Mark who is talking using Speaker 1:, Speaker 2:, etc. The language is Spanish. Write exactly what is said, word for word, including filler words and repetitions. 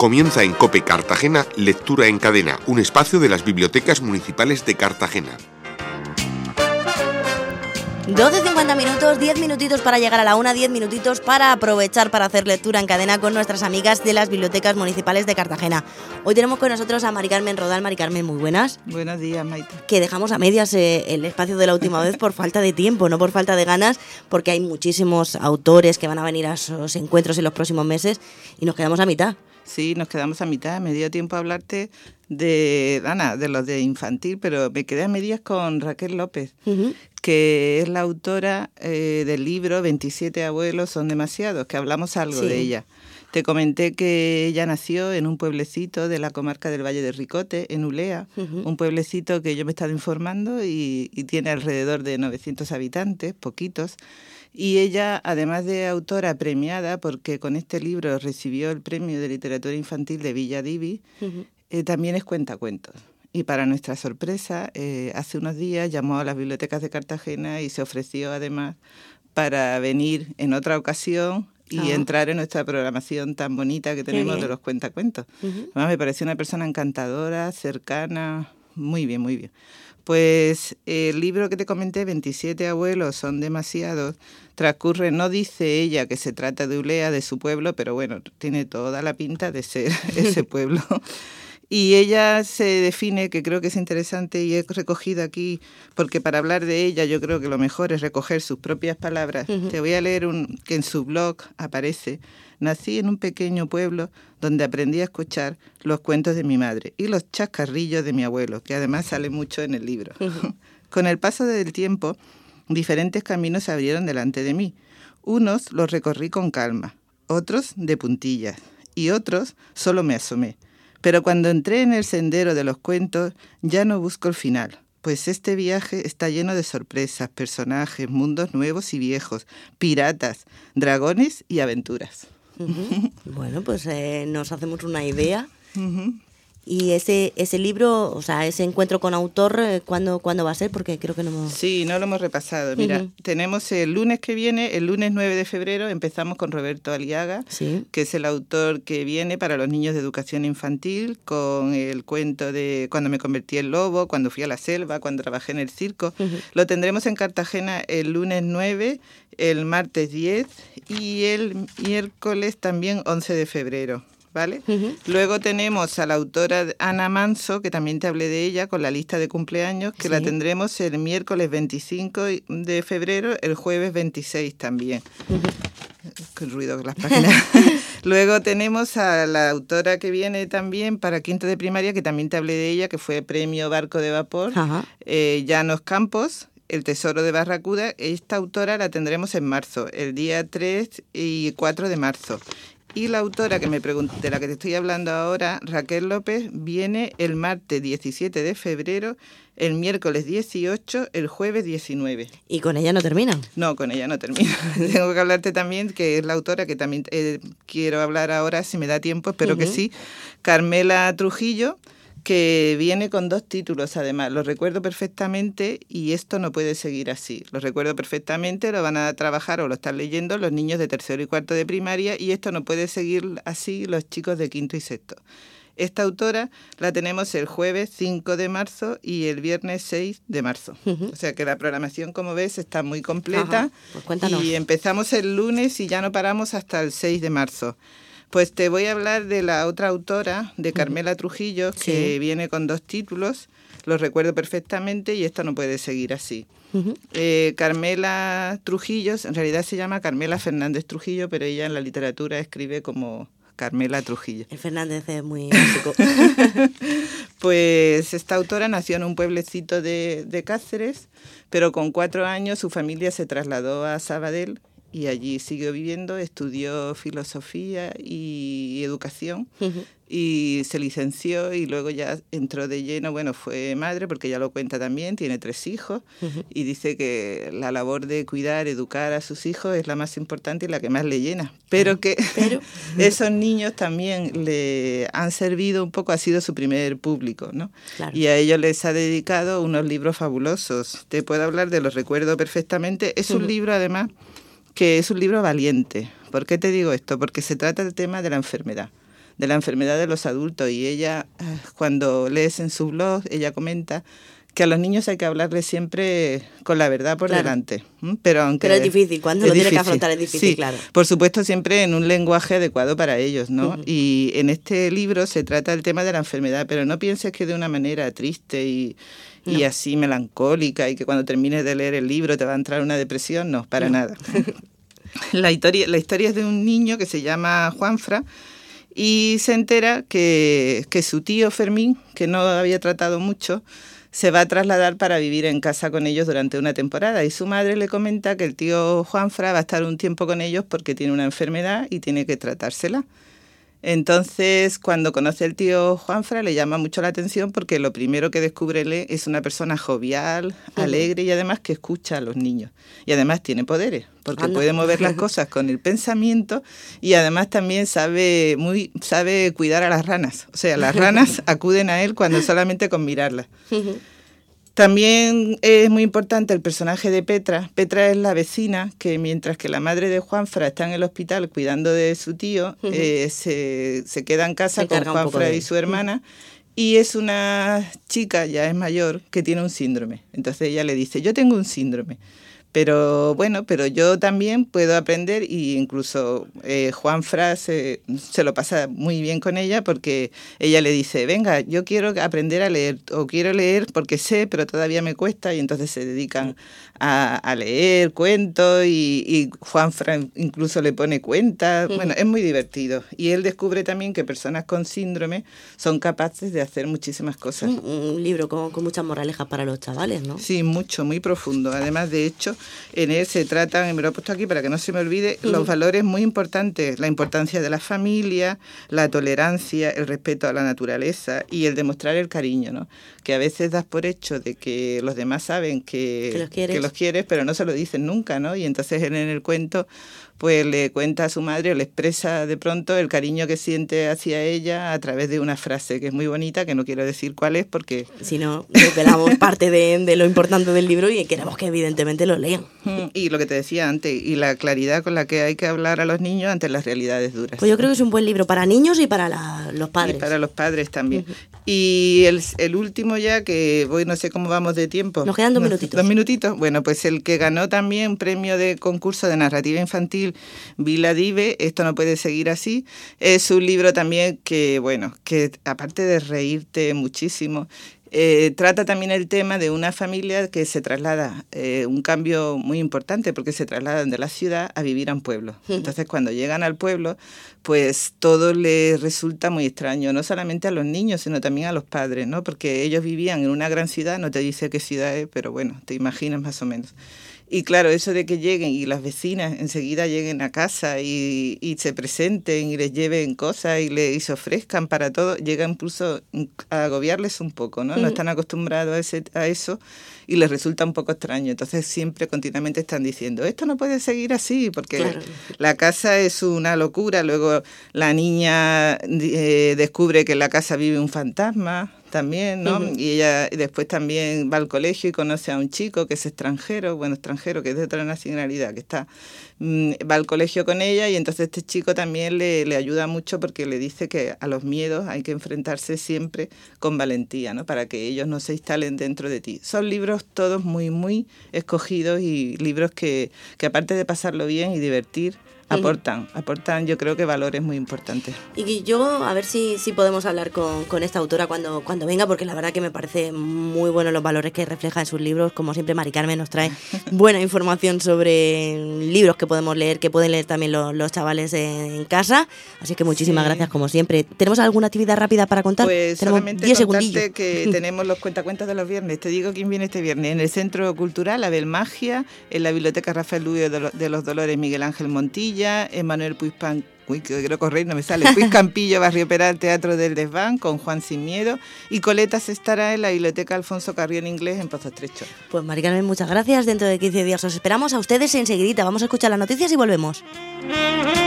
Speaker 1: Comienza en COPE Cartagena Lectura en Cadena, un espacio de las bibliotecas municipales de Cartagena.
Speaker 2: doce cincuenta minutos, diez minutitos para llegar a la una, diez minutitos para aprovechar para hacer lectura en cadena con nuestras amigas de las bibliotecas municipales de Cartagena. Hoy tenemos con nosotros a Mari Carmen Rodal. Mari Carmen, muy buenas.
Speaker 3: Buenos días, Maite.
Speaker 2: Que dejamos a medias eh, el espacio de la última vez por falta de tiempo, no por falta de ganas, porque hay muchísimos autores que van a venir a esos encuentros en los próximos meses y nos quedamos a mitad.
Speaker 3: Sí, nos quedamos a mitad. Me dio tiempo a hablarte de, Ana, de los de infantil, pero me quedé a medias con Raquel López, uh-huh. que es la autora eh, del libro veintisiete abuelos son demasiados, que hablamos algo sí. de ella. Te comenté que ella nació en un pueblecito de la comarca del Valle de Ricote, en Ulea, uh-huh. un pueblecito que yo me he estado informando y, y tiene alrededor de novecientos habitantes, poquitos. Y ella, además de autora premiada, porque con este libro recibió el Premio de Literatura Infantil de Villa Divi, uh-huh. eh, también es cuentacuentos. Y para nuestra sorpresa, eh, hace unos días llamó a las bibliotecas de Cartagena y se ofreció además para venir en otra ocasión y oh. entrar en nuestra programación tan bonita que tenemos de los cuentacuentos. Uh-huh. Además, me pareció una persona encantadora, cercana, muy bien, muy bien. Pues el libro que te comenté, veintisiete abuelos son demasiados, transcurre, no dice ella que se trata de Ulea, de su pueblo, pero bueno, tiene toda la pinta de ser ese pueblo. Y ella se define, que creo que es interesante y he recogido aquí, porque para hablar de ella yo creo que lo mejor es recoger sus propias palabras. Uh-huh. Te voy a leer un que en su blog aparece. Nací en un pequeño pueblo donde aprendí a escuchar los cuentos de mi madre y los chascarrillos de mi abuelo, que además sale mucho en el libro. Uh-huh. Con el paso del tiempo, diferentes caminos se abrieron delante de mí. Unos los recorrí con calma, otros de puntillas y otros solo me asomé. Pero cuando entré en el sendero de los cuentos, ya no busco el final, pues este viaje está lleno de sorpresas, personajes, mundos nuevos y viejos, piratas, dragones y aventuras.
Speaker 2: Uh-huh. Bueno, pues eh, nos hacemos una idea.
Speaker 3: Uh-huh.
Speaker 2: Y ese ese libro, o sea, ese encuentro con autor, ¿cuándo, ¿cuándo va a ser? Porque creo que no hemos...
Speaker 3: Sí, no lo hemos repasado. Mira, uh-huh. tenemos el lunes que viene, el lunes nueve de febrero, empezamos con Roberto Aliaga,
Speaker 2: sí.
Speaker 3: que es el autor que viene para los niños de educación infantil, con el cuento de Cuando me convertí en lobo, Cuando fui a la selva, Cuando trabajé en el circo. Uh-huh. Lo tendremos en Cartagena el lunes nueve, el martes diez y el miércoles también once de febrero. ¿Vale? Uh-huh. Luego tenemos a la autora Ana Manso, que también te hablé de ella, con la lista de cumpleaños, que sí. la tendremos el miércoles veinticinco de febrero, el jueves veintiséis también. Uh-huh. Qué ruido con las páginas. Luego tenemos a la autora que viene también para quinto de primaria, que también te hablé de ella, que fue premio Barco de Vapor, uh-huh. eh, Llanos Campos, El tesoro de Barracuda. Esta autora la tendremos en marzo, el día tres y cuatro de marzo. Y la autora que me pregunt- de la que te estoy hablando ahora, Raquel López, viene el martes diecisiete de febrero, el miércoles dieciocho, el jueves diecinueve.
Speaker 2: ¿Y con ella no termina?
Speaker 3: No, con ella no termina. Tengo que hablarte también, que es la autora que también eh, quiero hablar ahora, si me da tiempo, espero uh-huh. que sí, Carmela Trujillo, que viene con dos títulos además. Lo recuerdo perfectamente y esto no puede seguir así. Lo recuerdo perfectamente, lo van a trabajar o lo están leyendo los niños de tercero y cuarto de primaria y esto no puede seguir así los chicos de quinto y sexto. Esta autora la tenemos el jueves cinco de marzo y el viernes seis de marzo. Uh-huh. O sea que la programación, como ves, está muy completa.
Speaker 2: Pues cuéntanos.
Speaker 3: Y empezamos el lunes y ya no paramos hasta el seis de marzo. Pues te voy a hablar de la otra autora, de Carmela Trujillo, que sí. viene con dos títulos, los recuerdo perfectamente y esto no puede seguir así. Uh-huh. Eh, Carmela Trujillo, en realidad se llama Carmela Fernández Trujillo, pero ella en la literatura escribe como Carmela Trujillo.
Speaker 2: El Fernández es muy básico.
Speaker 3: Pues esta autora nació en un pueblecito de, de Cáceres, pero con cuatro años su familia se trasladó a Sabadell y allí siguió viviendo, estudió filosofía y educación uh-huh. y se licenció y luego ya entró de lleno, bueno, fue madre porque ella lo cuenta también, tiene tres hijos uh-huh. y dice que la labor de cuidar, educar a sus hijos es la más importante y la que más le llena, pero uh-huh. que
Speaker 2: ¿Pero?
Speaker 3: esos niños también le han servido un poco, ha sido su primer público, ¿no?
Speaker 2: Claro.
Speaker 3: Y a ellos les ha dedicado unos libros fabulosos. Te puedo hablar de Los recuerdo perfectamente. Es un uh-huh. libro además que es un libro valiente. ¿Por qué te digo esto? Porque se trata del tema de la enfermedad. de la enfermedad de los adultos. Y ella, cuando lees en su blog, ella comenta que a los niños hay que hablarles siempre con la verdad por claro. delante. Pero, aunque
Speaker 2: Pero es difícil, cuando lo tienes que afrontar es difícil,
Speaker 3: sí,
Speaker 2: claro.
Speaker 3: Por supuesto, siempre en un lenguaje adecuado para ellos, ¿no? Uh-huh. Y en este libro se trata el tema de la enfermedad, pero no pienses que de una manera triste y, no. y así melancólica, y que cuando termines de leer el libro te va a entrar una depresión, no, para no. nada. La historia, la historia es de un niño que se llama Juanfra, y se entera que, que su tío Fermín, que no había tratado mucho, se va a trasladar para vivir en casa con ellos durante una temporada, y su madre le comenta que el tío Juanfra va a estar un tiempo con ellos porque tiene una enfermedad y tiene que tratársela. Entonces, cuando conoce al tío Juanfra, le llama mucho la atención porque lo primero que descubre él es una persona jovial, uh-huh. alegre y además que escucha a los niños. Y además tiene poderes, porque Anda. puede mover las cosas con el pensamiento, y además también sabe muy sabe cuidar a las ranas. O sea, las ranas acuden a él cuando solamente con mirarlas. Uh-huh. También es muy importante el personaje de Petra. Petra es la vecina que, mientras que la madre de Juanfra está en el hospital cuidando de su tío, uh-huh. eh, se, se queda en casa con Juanfra de... y su hermana, uh-huh. y es una chica, ya es mayor, que tiene un síndrome. Entonces ella le dice, yo tengo un síndrome. Pero bueno, pero yo también puedo aprender, y incluso eh, Juanfra se, se lo pasa muy bien con ella, porque ella le dice, venga, yo quiero aprender a leer, o quiero leer porque sé, pero todavía me cuesta, y entonces se dedican a, a leer cuentos, y, y Juanfra incluso le pone cuentas. Uh-huh. Bueno, es muy divertido. Y él descubre también que personas con síndrome son capaces de hacer muchísimas cosas.
Speaker 2: Un, un libro con, con muchas moralejas para los chavales, ¿no?
Speaker 3: Sí, mucho, muy profundo. Además, de hecho, en él se tratan, y me lo he puesto aquí para que no se me olvide, uh-huh. los valores muy importantes, la importancia de la familia, la tolerancia, el respeto a la naturaleza y el demostrar el cariño, ¿no? Que a veces das por hecho de que los demás saben que,
Speaker 2: que, los, quieres.
Speaker 3: que los quieres, pero no se lo dicen nunca, ¿no? Y entonces él en el cuento pues le cuenta a su madre, o le expresa de pronto el cariño que siente hacia ella a través de una frase que es muy bonita, que no quiero decir cuál es porque...
Speaker 2: Si no, revelamos parte de, de lo importante del libro, y queremos que evidentemente lo lean.
Speaker 3: Y lo que te decía antes, y la claridad con la que hay que hablar a los niños ante las realidades duras.
Speaker 2: Pues yo creo que es un buen libro para niños y para la, los padres.
Speaker 3: Y para los padres también. Uh-huh. Y el, el último ya, que voy, no sé cómo vamos de tiempo.
Speaker 2: Nos quedan dos minutitos.
Speaker 3: Dos minutitos. Bueno, pues el que ganó también premio de concurso de narrativa infantil, Vila Dive, Esto no puede seguir así, es un libro también que, bueno, que aparte de reírte muchísimo, Eh, trata también el tema de una familia que se traslada, eh, un cambio muy importante, porque se trasladan de la ciudad a vivir a un pueblo. Entonces, cuando llegan al pueblo, pues todo les resulta muy extraño, no solamente a los niños, sino también a los padres, ¿no? Porque ellos vivían en una gran ciudad, no te dice qué ciudad es, pero bueno, te imaginas más o menos. Y claro, eso de que lleguen y las vecinas enseguida lleguen a casa y, y se presenten y les lleven cosas y les y se ofrezcan para todo, llega incluso a agobiarles un poco, ¿no? No están acostumbrados a, ese, a eso, y les resulta un poco extraño. Entonces siempre continuamente están diciendo, esto no puede seguir así, porque claro, la casa es una locura. Luego la niña eh, descubre que en la casa vive un fantasma también, ¿no? Uh-huh. Y ella después también va al colegio y conoce a un chico que es extranjero, bueno, extranjero, que es de otra nacionalidad, que está mmm, va al colegio con ella, y entonces este chico también le, le ayuda mucho, porque le dice que a los miedos hay que enfrentarse siempre con valentía, ¿no? Para que ellos no se instalen dentro de ti. Son libros todos muy, muy escogidos, y libros que, que aparte de pasarlo bien y divertir, aportan, aportan yo creo que valores muy importantes.
Speaker 2: Y yo a ver si, si podemos hablar con, con esta autora cuando, cuando venga, porque la verdad que me parece muy bueno los valores que refleja en sus libros. Como siempre, Mari Carmen nos trae buena información sobre libros que podemos leer, que pueden leer también los, los chavales en, en casa. Así que muchísimas sí. gracias como siempre. ¿Tenemos alguna actividad rápida para contar?
Speaker 3: Pues solamente contarte que tenemos los cuentacuentas de los viernes. Te digo quién viene este viernes. En el Centro Cultural Abel Magia, en la Biblioteca Rafael Luyo de los Dolores Miguel Ángel Montilla, Emanuel Puigpan, uy, que quiero correr, no me sale, Puig Campillo, Barrio Peral, Teatro del Desván, con Juan Sin Miedo, y Coletas estará en la Biblioteca Alfonso Carrión Inglés en Pozo Estrecho.
Speaker 2: Pues Mari Carmen, muchas gracias. Dentro de quince días os esperamos a ustedes enseguidita. Vamos a escuchar las noticias y volvemos.